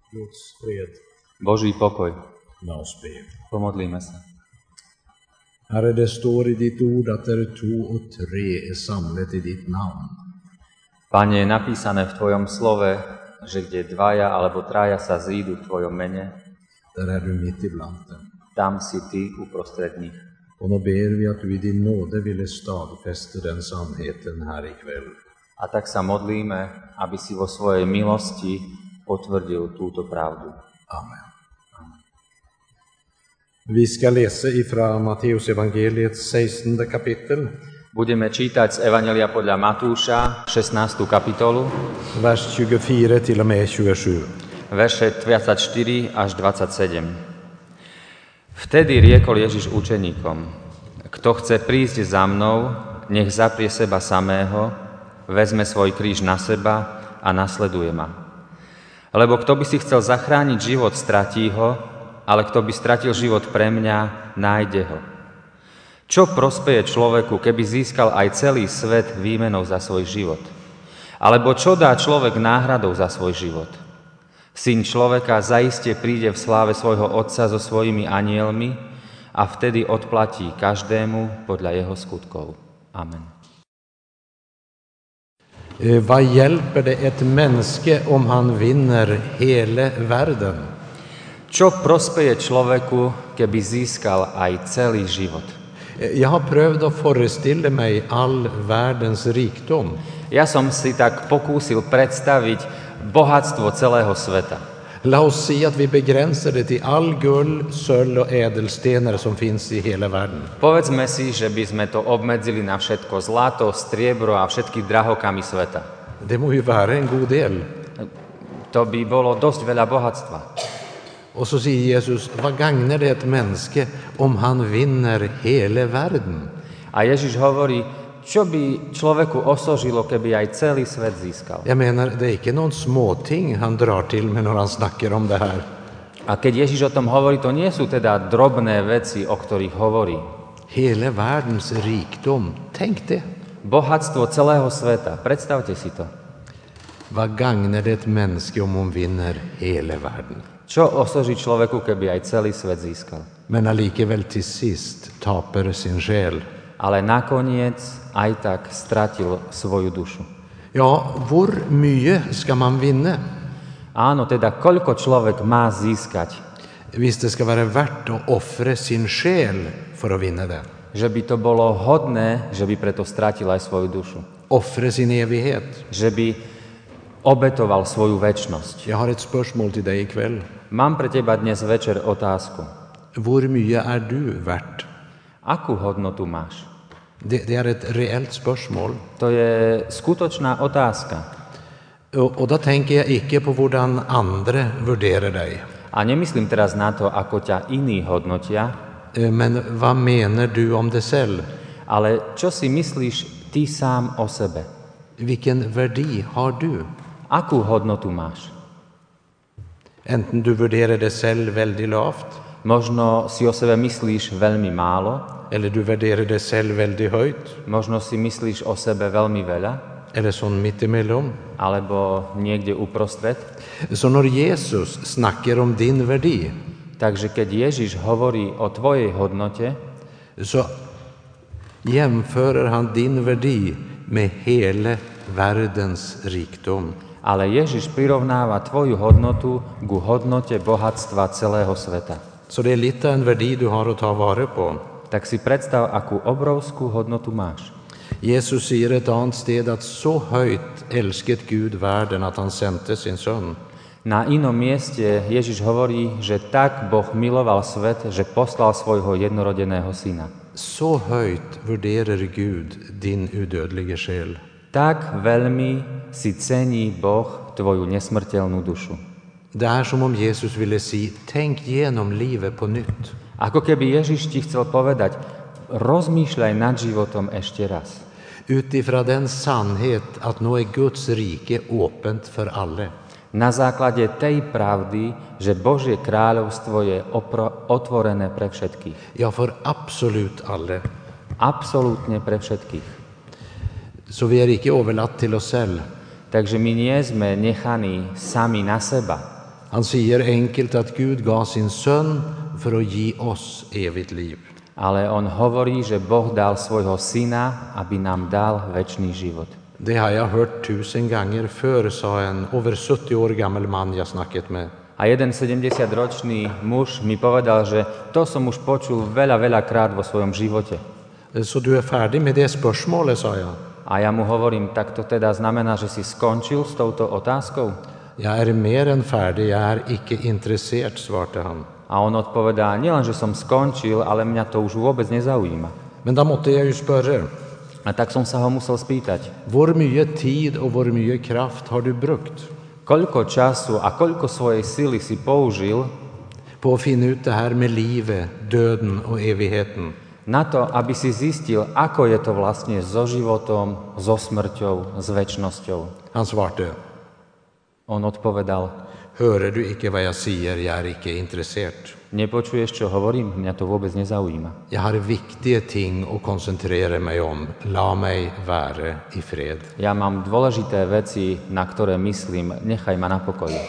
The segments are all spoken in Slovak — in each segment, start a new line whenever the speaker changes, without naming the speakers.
Guds fred.
Boží pokoj.
Låt oss be.
Pomodlíme sa.
Herre, det står i ditt ord att där 2 och 3 är samlet i ditt namn.
Pane, je napísané v Tvojom slove, že kde dvaja alebo traja sa zídu v Tvojom mene,
Där är du mitt ibland dem.
tam si Ty uprostred nich.
Och nu ber vi att du i din nåde ville stadfästa den sannheten här ikväll.
A tak sa modlíme, aby si vo svojej milosti potvrdil túto pravdu.
Amen. Vi ska läsa ifrån Matteus evangeliets 16 kapitel,
Budeme čítať z Evanjelia podľa Matúša, 16. kapitolu,
vers 24 till och med 27.
verše 24 až 27. Vtedy riekol Ježiš učeníkom: Kto chce prísť za mnou, nech zaprie seba samého, vezme svoj kríž na seba a nasleduje ma. Lebo kto by si chcel zachrániť život, stratí ho, ale kto by stratil život pre mňa, nájde ho. Čo prospeje človeku, keby získal aj celý svet výmenou za svoj život? Alebo čo dá človek náhradou za svoj život? Syn človeka zaiste príde v sláve svojho Otca so svojimi anielmi a vtedy odplatí každému podľa jeho skutkov. Amen.
Vad hjälper det ett mänske om han vinner hela världen?
Čo prospeje človeku, keby získal aj celý život?
Jag har prövat att föreställa mig all världens rikdom.
Ja som si tak pokúsil predstaviť bohatstvo celého sveta.
Låt oss se att vi begränsar det till all guld, sölv och ädelstenar som finns i hela världen.
Povedzme si, že by sme to obmedzili na všetko zlato, striebro a všetky drahokamy sveta.
Det må ju vara en god del.
To by bolo dosť veľa bohatstva.
Och så säger Jesus, vad gagnar det ett mänske om han vinner hela världen?
A Ježiš hovorí, čo by človeku osožilo, keby aj celý svet získal.
Jag menar, det är inte någon småting han drar till med när han snackar om det här.
A keď Ježiš o tom hovorí, to nie sú teda drobné veci, o ktorých hovorí.
Hela världens rikdom, tänk det.
Bohatstvo celého sveta, predstavte si to.
Vad gagnar det ett mänske om hon vinner hela världen?
Čo osoží človeku, keby aj celý svet získal?
Men allikevel till sist taper sin själ.
Ale nakoniec aj tak stratil svoju dušu.
Ja, hvor mycket ska man vinna?
Áno, teda koľko človek má získať,
Visst det ska vara värt att offra sin själ för att vinna det.
že by to bolo hodné, že by preto stratil aj svoju dušu.
Offra sin evighet.
Že by obetoval svoju večnosť.
Jag har ett spörsmål till dig ikväll.
Mám pre teba dnes večer otázku.
Hvor mycket är du värt?
Akú hodnotu máš?
Det är ett reellt spörsmål.
To je skutočná otázka.
Och då tänker jag inte på hvordan andra värderar dig.
A nemyslím teraz na to, ako ťa iní hodnotia,
Men vad menar du om dig själv?
ale čo si myslíš ty sám o sebe?
Vilken värde har du?
Akú hodnotu máš?
Enten du värderar dig själv väldigt lavt,
Možno si o sebe myslíš veľmi málo,
eller du värderar dig själv väldigt högt,
možno si myslíš o sebe veľmi veľa,
eller sån mittemellan.
alebo niekde uprostred.
Så när Jesus snackar om din värde,
Takže keď Ježiš hovorí o tvojej hodnote,
så jämför han din värde med hela världens rikdom.
ale Ježiš prirovnáva tvoju hodnotu ku hodnote bohatstva celého sveta.
Så det är lite en värde du har att ta vara på.
Tak si predstav, akú obrovskú hodnotu máš.
Jesus säger ett annat sted att så höjt älskat Gud världen att han sände sin son.
Na inom mieste Ježiš hovorí, že tak Boh miloval svet, že poslal svojho jednorodeného syna.
Så höjt värderar Gud din udödliga själ.
Tak veľmi si cení Boh tvoju nesmrteľnú dušu.
Det är som om Jesus ville säga, tänk igenom livet på nytt.
Ako keby Ježiš ti chcel povedať, rozmýšľaj nad životom ešte raz.
Utifrån den sannhet att nu är Guds rike öppet för alla.
Na základe tej pravdy, že Božie kráľovstvo je otvorené pre všetkých.
Ja, för absolut alla.
Absolútne pre všetkých.
Så vi är inte överlatt till oss själva.
Takže my nie sme nechaní sami na seba.
Han säger enkelt att Gud gav sin son för att ge oss evigt liv.
Ale on hovorí, že Boh dal svojho syna, aby nám dal večný život.
Det har jag hört 1000 gånger förr, sa en över 70 år gammal man jag snackat med.
A jeden 70-ročný muž mi povedal, že to som už počul veľa krát vo svojom živote.
Så du är färdig med det spörsmålet, sa jag.
A ja mu hovorím, tak to teda znamená, že si skončil s touto otázkou?
Jag är mer än färdig, jag är icke intresserad, svarte han.
A on odpovedá, nielen, že som skončil, ale mňa to už vôbec nezaujíma.
Men då måste jag ju spöra.
A tak som sa ho musel spýtať,
Hvor mycket tid och hvor mycket kraft har du brukt
koľko času a koľko svojej sily si použil
på att finna ut det här med livet, döden och evigheten?
na to, aby si zistil, ako je to vlastne so životom, so smrťou, s večnosťou.
Han svarte,
On odpovedal,
hör du icke vad jag säger, jag är icke intresserad.
nepočuješ, čo hovorím? Mňa to vôbec nezaujíma.
Jag har viktiga ting att koncentrera mig om. La mig vara i fred.
Ja mám dôležité veci, na ktoré myslím, nechaj ma na pokoji.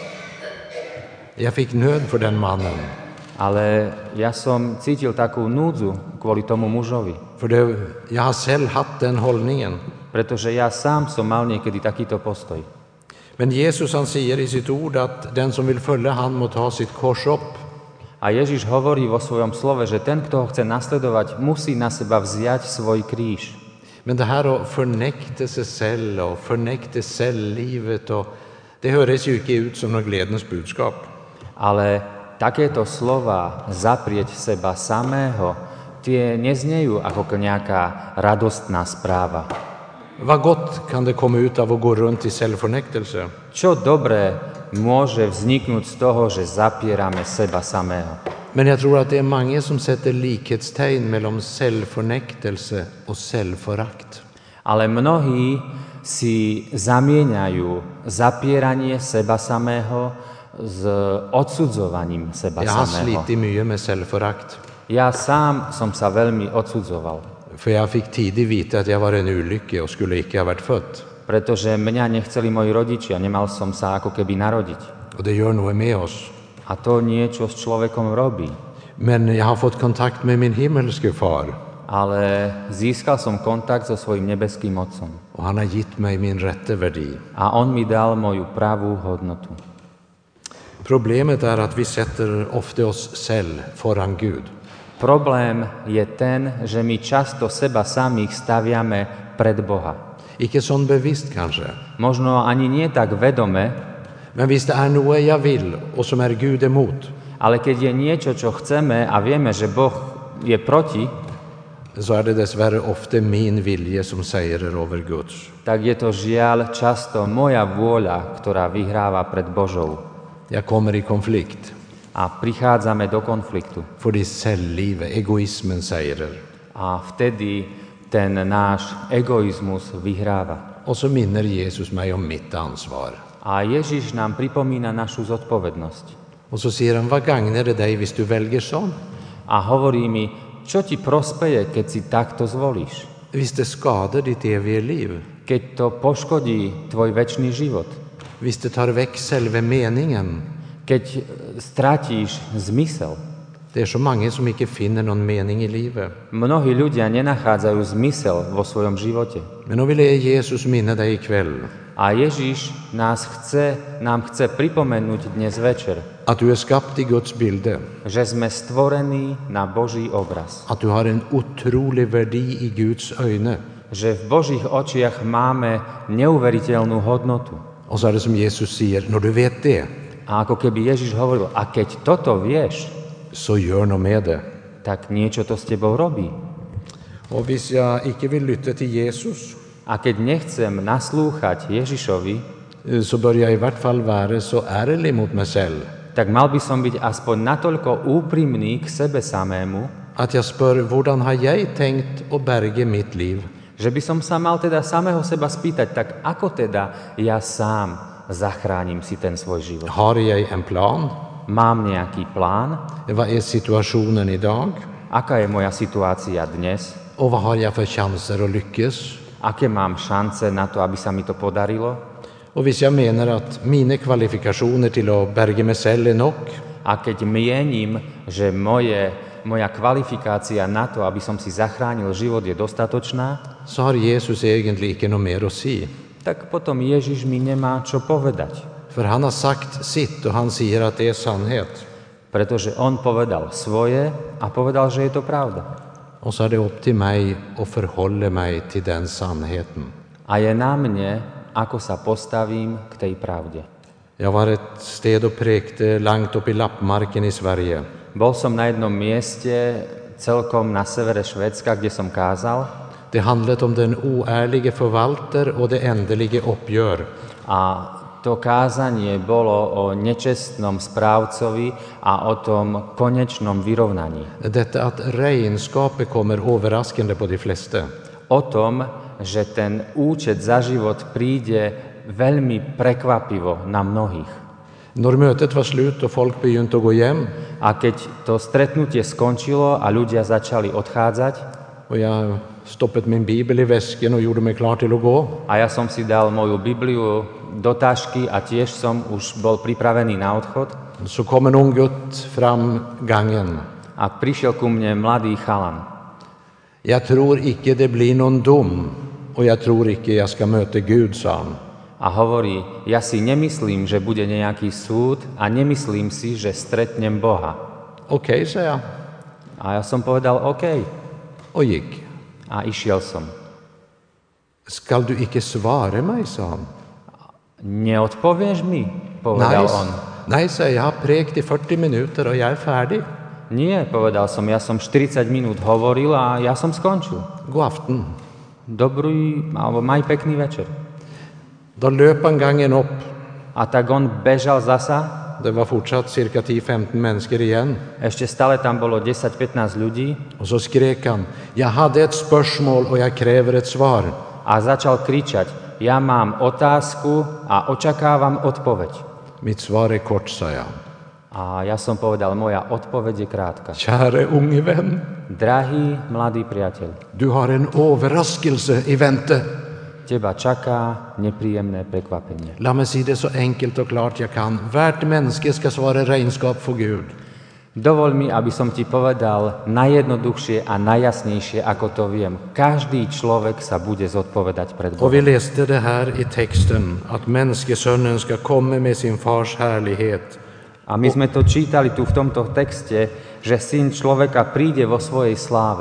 Jag fick nöd för den mannen.
Ale ja som cítil takú núdzu kvôli tomu mužovi,
För jag har själv haft den hållningen.
pretože ja sám som mal niekedy takýto postoj.
Men Jesus han säger i sitt ord att den som vill följa han må ta sitt kors upp.
A Ježiš hovorí vo svojom slove, že ten, kto ho chce nasledovať, musí na seba vziať svoj kríž.
Men det här att förnekta sig själv och förnekta självlivet, och det hörs ju inte ut som något glädjens budskap.
Ale takéto slova, zaprieť seba samého, tie neznejú ako nejaká radostná správa.
Vad gott kan det komma ut av att gå runt i självförnektelse?
Čo dobré môže vzniknúť z toho, že zapierame seba samého?
Men jag tror att det är många som sätter likhetstecken mellan självförnektelse och självförakt.
Ale mnohí si zamieňajú zapieranie seba samého s odsudzovaním seba
Jag har
samého.
slitit mycket med självförakt.
Ja sám som sa veľmi odsudzoval,
För jag fick tidigt veta att jag var en olycka och skulle icke ha varit född.
pretože mňa nechceli moji rodičia, nemal som sa ako keby narodiť.
Och det gör något med oss.
A to niečo s človekom robí.
Men jag har fått kontakt med min himmelske far.
Ale získal som kontakt so svojím nebeským Otcom.
Och han har gett mig min rätte värdi.
A on mi dal moju pravú hodnotu.
Problemet är att vi sätter ofta oss själv föran Gud.
Problém je ten, že my často seba samých staviame pred Boha.
Icke sån bevisst kanske.
Možno ani nie tak vedome,
Men visst det är något jag vill och som är Gud emot,
ale keď je niečo, čo chceme a vieme, že Boh je proti,
så är det dessvärre ofta min vilja som säger över Guds.
tak je to žiaľ často moja vôľa, ktorá vyhráva pred Božou.
Jag kommer i konflikt.
A prichádzame do konfliktu.
För det självlivet, egoismen säger.
A vtedy ten náš egoizmus vyhráva.
Och så minner Jesus mig om mitt ansvar.
A Ježiš nám pripomína našu zodpovednosť.
Och så säger han, vad gagnar det dig hvis du väljer sån?
A hovorí mi, čo ti prospeje, keď si takto zvolíš?
Visst det skadar ditt eviga liv.
Keď to poškodí tvoj večný život?
Visst det tar väck själva meningen.
Keď stratíš zmysel?
Det är så många som inte finner någon mening i livet.
Mnohí ľudia nenachádzajú zmysel vo svojom živote.
Men då vill jag Jesus minna dig ikväll.
A Ježiš nám chce pripomenúť dnes večer,
Att du är skapt i Guds bilder.
že sme stvorení na Boží obraz.
Att du har en otrolig värdi i Guds ögon.
Že v Božích očiach máme neuveriteľnú hodnotu.
Och så är det som Jesus säger, när du vet det,
A ako keby Ježiš hovoril, a keď toto vieš,
så gör något med det.
tak niečo to s tebou robí.
Och hvis jag icke vill lyssna till Jesus,
A keď nechcem naslúchať Ježišovi,
så bör jag i vart fall vara så ärlig mot mig själv.
tak mal by som byť aspoň natoľko úprimný k sebe samému,
Att jag spör, hvordan har jag tänkt att berga mitt liv?
že by som sa mal teda samého seba spýtať, tak ako teda ja sám zachránim si ten svoj život?
Har jag en plan?
Mám nejaký plán?
Vad är situationen idag?
Aká je moja situácia dnes?
Och vad har jag för chanser att lyckas?
Aké mám šance na to, aby sa mi to podarilo?
Och hvis jag menar att mina kvalifikationer till att berga mig själv är nog,
A keď mienim, že moja kvalifikácia na to, aby som si zachránil život, je dostatočná,
så har Jesus egentligen inte något mer att säga.
tak potom Ježiš mi nemá čo povedať.
För han har sagt sitt och han säger att det är sannhet.
Pretože on povedal svoje a povedal, že je to pravda.
Och så är det upp till mig att förhålla mig till den sannheten.
A je na mne, ako sa postavím k tej pravde.
Jag var ett sted och präkte långt upp i lappmarken i Sverige.
Bol som na jednom mieste, celkom na severe Švédska, kde som kázal.
Det handlade om den oärlige förvalter och det ändliga uppgör.
A to kázanie bolo o nečestnom správcovi a o tom konečnom vyrovnaní.
Detta att regnskapet kommer överraskande på de flesta.
O tom, že ten účet za život príde veľmi prekvapivo na mnohých.
När mötet var slut och folk begynte att gå hem
A keď to stretnutie skončilo a ľudia začali odchádzať,
och jag stoppade min bibel i väskan och gjorde mig klar till att gå,
a ja som si dal moju Bibliu do tašky a tiež som už bol pripravený na odchod,
så kom en ung gutt fram gangen.
a prišiel ku mne mladý chalan.
Jag tror icke det blir någon dom och jag tror icke jag ska möta Gud, sa han.
A hovorí, ja si nemyslím, že bude nejaký súd a nemyslím si, že stretnem Boha.
Okej, sa jag
A ja som povedal, OK.
och gick.
A išiel som.
Skall du icke svara mig, sa han.
Neodpovieš mi? Povedal on.
Nej, sa jag har präkt i 40 minuter och jag är färdig.
Nie, povedal som, ja som 40 minút hovoril a ja som skončil.
God afton.
Dobrý, alebo maj pekný večer.
Då löp han gangen upp.
A tak on bežal zasa.
Det var fortsatt cirka 10-15 människor igen.
Ešte stále tam bolo 10-15 ľudí.
Och så skrek han, jag hade ett spörsmål och jag kräver ett svar.
A začal kričať, ja mám otázku a očakávam odpoveď.
Mitt svar är kort, sa jag.
A ja som povedal, moja odpoveď je krátka.
Käre unge vän,
Drahý mladý priateľ,
du har en överraskelse i vänte.
teba čaká nepríjemné prekvapenie.
Låt mig säga det så enkelt och klart jag kan. Värt människa ska svara regnskap för Gud.
Dovol mi, aby som ti povedal najjednoduchšie a najjasnejšie, ako to viem. Každý človek sa bude zodpovedať pred
Och vi
Bohom.
läste det här i texten, att människosonen ska komma med sin fars härlighet.
A my sme to čítali tu v tomto texte, že syn človeka príde vo svojej sláve.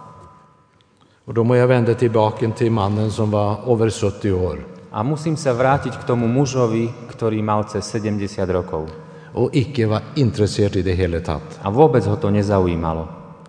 Och då må jag vända tillbaka till mannen som var över 70 år.
A musím sa vrátiť k tomu mužovi, ktorý mal cez 70 rokov.
Och icke var intresserad i det hela tatt.
A vôbec ho to nezaujímalo.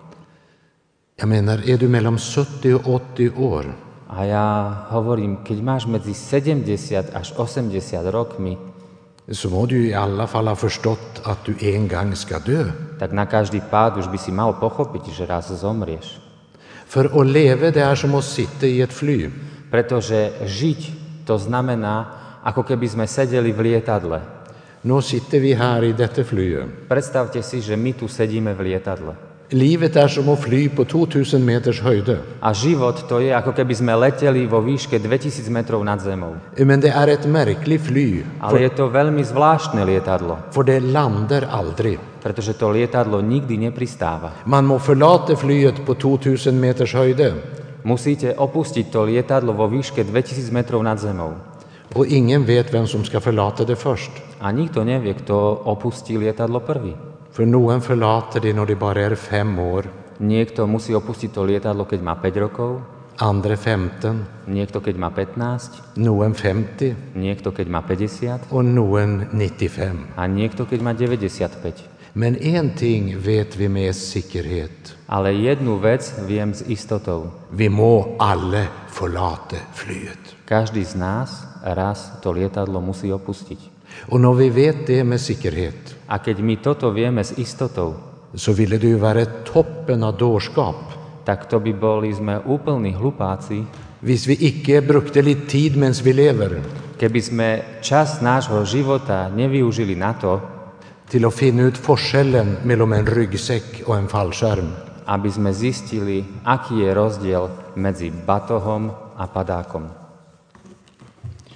Jag menar, är du mellan 70 och 80 år,
A ja hovorím, keď máš medzi 70 až 80 rokmi,
så må du i alla fall ha förstått att du en gång ska dö.
tak na každý pád už by si mal pochopiť, že raz zomrieš.
För att leva det är som att sitta i ett fly.
Pretože žiť to znamená, ako keby sme sedeli v lietadle.
Nu sitter vi här i detta fly.
Predstavte si, že my tu sedíme v lietadle.
Livet är som att fly på 2000 meters höjd.
A život to je, ako keby sme leteli vo výške 2000 metrov nad zemou.
Men det är ett märkligt fly,
Ale je to veľmi zvláštne lietadlo,
för det landar aldrig.
pretože to lietadlo nikdy nepristáva.
Man må förlata flyet på 2000 meters höjd.
Musíte opustiť to lietadlo vo výške 2000 metrov nad zemou.
Och ingen vet vem som ska förlata det först.
A nikto nevie, kto opustí lietadlo prvý.
För någon förlater det när de bara är 5 år,
Niekto musí opustiť to lietadlo, keď má 5 rokov,
andra 15,
niekto keď má 15,
någon 50
niekto keď má 50
och någon 95.
a niekto keď má 95.
Men en ting vet vi med säkerhet.
Ale jednu vec viem s istotou.
Vi må alla förlata flyet.
Každý z nás raz to lietadlo musí opustiť.
Och när vi vet det med säkerhet,
A keď my toto vieme s istotou,
så ville det ju vara toppen av dårskap.
tak to by boli sme úplní hlupáci,
Hvis vi icke brukte lite tid mens vi lever
keby sme čas nášho života nevyužili na to,
till att finna ut forskellen mellan en ryggsäck och en fallskärm.
aby sme zistili, aký je rozdiel medzi batohom a padákom.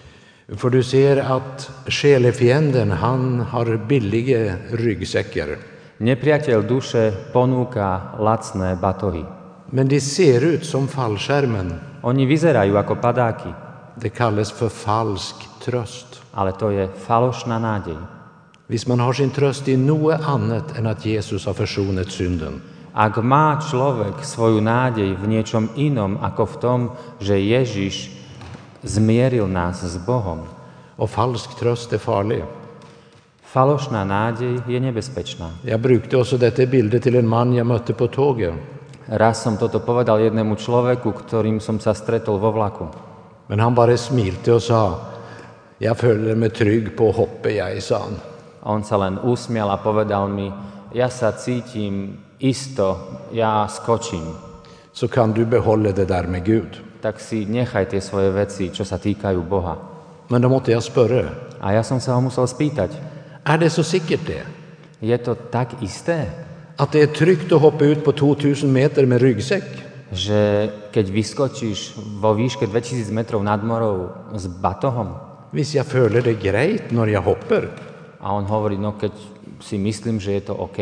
För du ser att själefienden, han har billiga ryggsäckar.
Nepriateľ duše ponúka lacné batohy.
Men de ser ut som fallskärmen.
Oni vyzerajú ako padáky,
Det kallas för falsk tröst.
ale to je falošná nádej.
Hvis man har sin tröst i något annat än att Jesus har försonat synden,
Ak má človek svoju nádej v niečom inom ako v tom, že Ježiš zmieril nás s Bohom,
och falsk tröst är farlig.
falošná nádej je nebezpečná.
Jag brukade också detta bilder till en man jag mötte på tåget.
Raz som toto povedal jednému človeku, ktorým som sa stretol vo vlaku.
Men han bara smilte och sa, jag följer mig trygg på hoppet, jag, sa han.
On sa len usmial a povedal mi, ja sa cítim isto, ja skočím.
Så kan du behålla det där med Gud.
Tak si nechaj tie svoje veci, čo sa týkajú Boha.
Men då måste jag spöra,
A ja som sa ho musel spýtať,
är det så säkert det?
je to tak isté,
Att det är tryggt att hoppa ut på 2000 meter med ryggsäck?
že keď vyskočíš vo výške 2000 metrov nad morou s batohom?
Visst, jag följer det grejt när jag hoppar.
A on hovorí, no keď si myslím, že je to OK,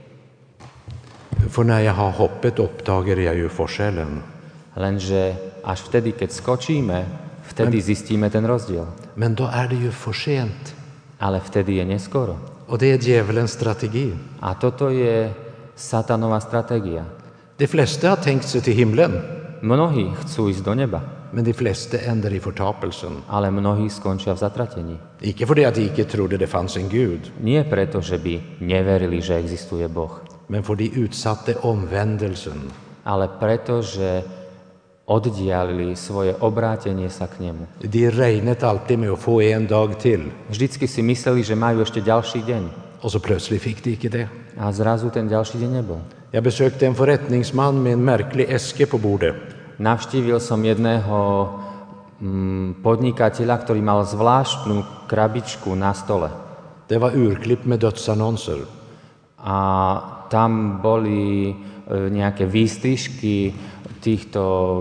För när jag har hoppet uppdagar jag ju forskellen.
lenže až vtedy, keď skočíme, vtedy zistíme ten rozdiel.
Men då är det ju för sent.
Ale vtedy je neskoro.
Och det är djävulens strategi.
A toto je satanová stratégia.
De flesta har tänkt sig till himlen,
Mnohí chcú ísť do neba,
men de flesta ändar i förtapelsen.
ale mnohí skončia v zatratení.
Icke för det att de icke trodde det fanns en Gud,
Nie preto, že by neverili, že existuje Boh,
men för de utsatte omvändelsen.
ale preto, že oddialili svoje obrátenie sa k nemu.
De räknat alltid med att få en dag till,
Vždycky si mysleli, že majú ešte ďalší deň.
och så plötsligt fick de icke det.
A zrazu ten ďalší deň nebol.
Jag besökte en förrättningsman med en märklig äske på bordet.
Navštívil som jedného podnikateľa, ktorý mal zvláštnu krabičku na stole.
Det var urklipp med dödsannonser.
A tam boli nejaké výstrižky týchto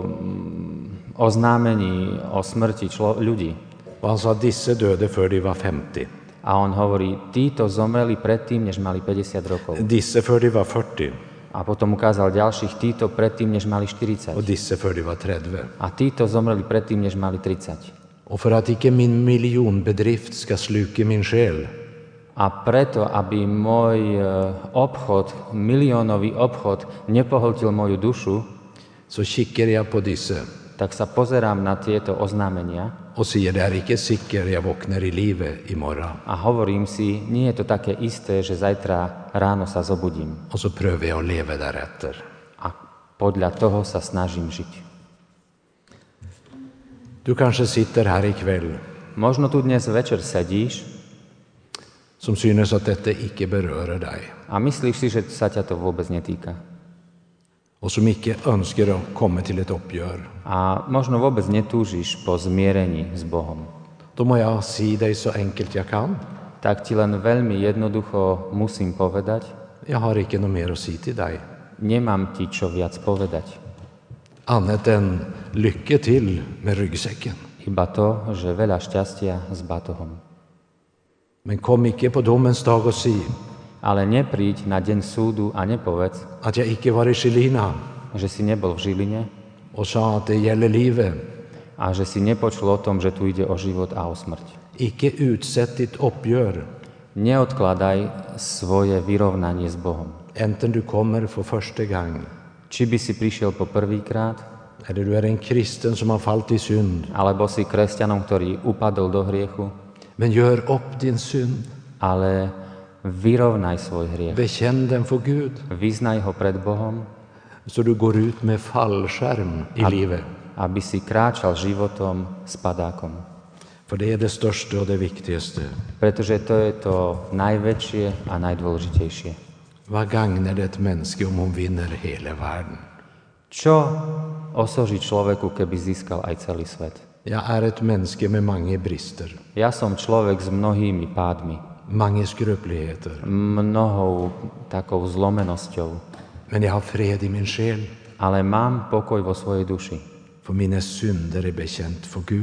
oznámení o smrti ľudí.
Och han sa att disse döde för de var 50.
A on hovorí, títo zomreli predtým, než mali 50 rokov.
Disse för de var 40.
A potom ukázal ďalších, títo predtým, než mali 40.
Och disse för de var 30.
A títo zomreli predtým, než mali 30.
Och för att icke min miljonbedrift ska sluka min själ,
A preto, aby môj obchod, miliónový obchod, nepohltil moju dušu,
så kikar jag på disse
tak sa pozerám na tieto oznámenia
och säger det är icke sikker jag vaknar i livet imorgon.
a hovorím si, nie je to také isté, že zajtra ráno sa zobudím.
Och så prövar jag att leva därefter.
A podľa toho sa snažím žiť.
Du kanske sitter här ikväll
Možno tu dnes večer sedíš
som synes att detta icke berör dig
a myslíš si, že sa ťa to vôbec netýka.
och som icke önskar att komma till ett uppgör.
A možno vôbec netúžiš po zmierení s Bohom.
Då må jag säga dig så enkelt jag kan.
Tak ti len veľmi jednoducho musím povedať,
Jag har icke något mer att säga till dig.
nemám ti čo viac povedať.
Annat än lycka till med ryggsäcken.
Iba to, že veľa šťastia s batohom.
Men kom icke på domens dag och säg
Ale nepríď na deň súdu a nepovedz,
att jag icke var i Skilina
že si nebol v Žiline
och sa att det gäller livet.
a že si nepočul o tom, že tu ide o život a o smrť.
Icke utsätt ditt uppgör.
Neodkladaj svoje vyrovnanie s Bohom.
Enten du kommer för första gången
Či by si prišiel po prvýkrát,
eller du är en kristen som har fallit i synd.
alebo si kresťanom, ktorý upadol do hriechu,
Men gör upp din synd.
ale vyrovnaj svoj hriech.
Bekänn den för Gud.
Vyznaj ho pred Bohom,
Så du går ut med fallskärm i livet.
aby si kráčal životom s padákom.
För det är det största och det viktigaste.
Pretože to je to najväčšie a najdôležitejšie.
Vad gagnar det ett människa om hon vinner hela världen?
Čo osoží človeku, keby získal aj celý svet?
Jag är ett människa med många brister,
Ja som človek s mnohými pádmi,
många skrupligheter.
mnohou takou zlomenosťou,
Men jag har fred i min själ.
ale mám pokoj vo svojej duši,
För mina synder är bekänt för Gud.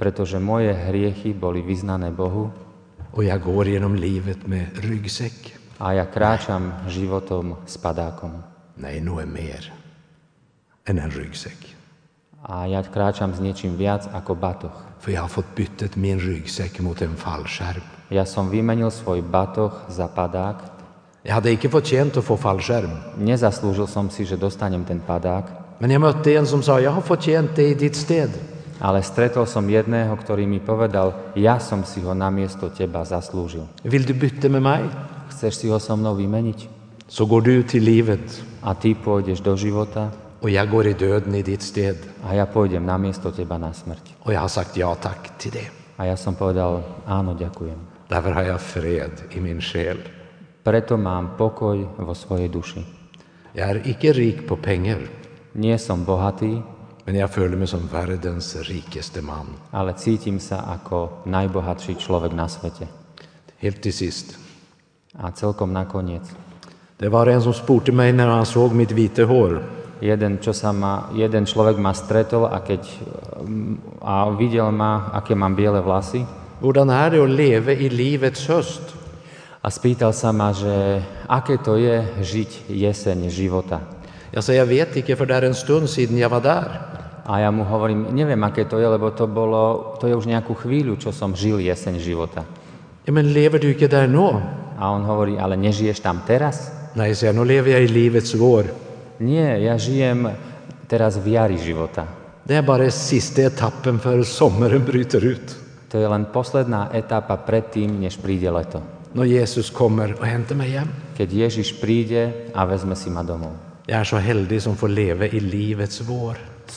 pretože moje hriechy boli vyznané Bohu
och jag går genom livet med ryggsäck.
a ja kráčam životom s padákom.
Nej, nog är mer än en ryggsäck.
A ja kráčam s niečím viac ako batoh.
För jag har fått byttet min ryggsäck mot en fallskärm.
Ja som vymenil svoj batoh za padák.
Jag hade inte förtjänt att få fallskärm.
Nezaslúžil som si, že dostanem ten padák,
Men jag mötte en som sa, jag har förtjänt det i ditt sted.
ale stretol som jedného, ktorý mi povedal, ja som si ho namiesto teba zaslúžil.
Vill du byta med mig?
Chceš si ho so mnou vymeniť?
Så går du till livet
A ty pôjdeš do života
och jag går i döden i ditt sted.
a ja pôjdem namiesto teba na smrť.
Och jag har sagt ja tack till det.
A ja som povedal, áno, ďakujem.
Därför har jag fred i min själ.
Preto mám pokoj vo svojej duši.
Jag är icke rik på pengar,
Nie som bohatý,
men jag följer mig som världens rikaste man.
ale cítim sa ako najbohatší človek na svete.
Helt till sist.
A celkom nakoniec.
Det var en som spurte mig när han såg mitt vita hår.
Jeden človek ma stretol a videl ma, aké mám biele vlasy.
Hurdan är det att leva i livets höst?
A spýtal sa ma, že aké to je žiť jeseň života.
Jag säger, jag vet inte, för det är en stund sedan jag var där.
A ja mu hovorím, neviem, aké to je, lebo to je už nejakú chvíľu, čo som žil jeseň života.
Ja, men lever du inte där nu?
A on hovorí, ale nežiješ tam teraz?
Nej, säger jag, nu lever jag i livets vår.
Nie, ja žijem teraz v jari života.
Det är bara sista etappen för sommaren bryter ut.
To je len posledná etapa pred tým, než príde leto.
När Jesus kommer och hämtar mig hem.
Keď Ježiš príde a vezme si ma domov.
Jag är så heldig som får leva i livets vår.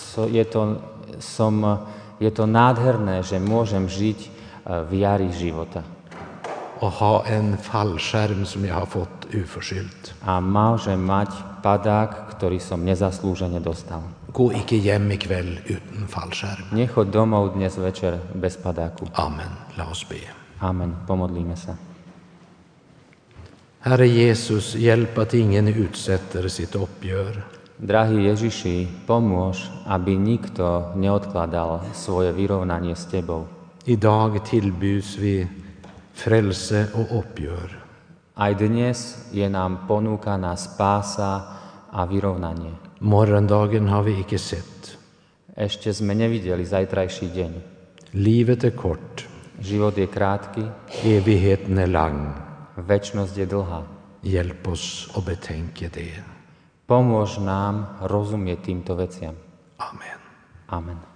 Je to nádherné, že môžem žiť v jari života.
Och ha en fallskärm som jag har fått oförskyllt.
A môžem mať padák, ktorý som nezaslúžene dostal.
Gå icke hem ikväll utan fallskärm.
Nechoď domov dnes večer bez padáku.
Amen. Låt oss be.
Amen. Pomodlíme sa.
Herre Jesus, hjälp att ingen utsätter sitt uppgör.
Drahý Ježiši, pomôž, aby nikto neodkladal svoje vyrovnanie s Tebou.
Idag tillbys vi frälse och uppgör.
Aj dnes je nám ponúkaná spása a vyrovnanie.
Morgondagen har vi icke sett.
Ešte sme nevideli zajtrajší deň.
Livet är kort.
Život je krátky,
Evigheten är lång.
večnosť je dlhá.
Hjälp oss att betänka det.
Pomôž nám rozumieť týmto veciam.
Amen.
Amen.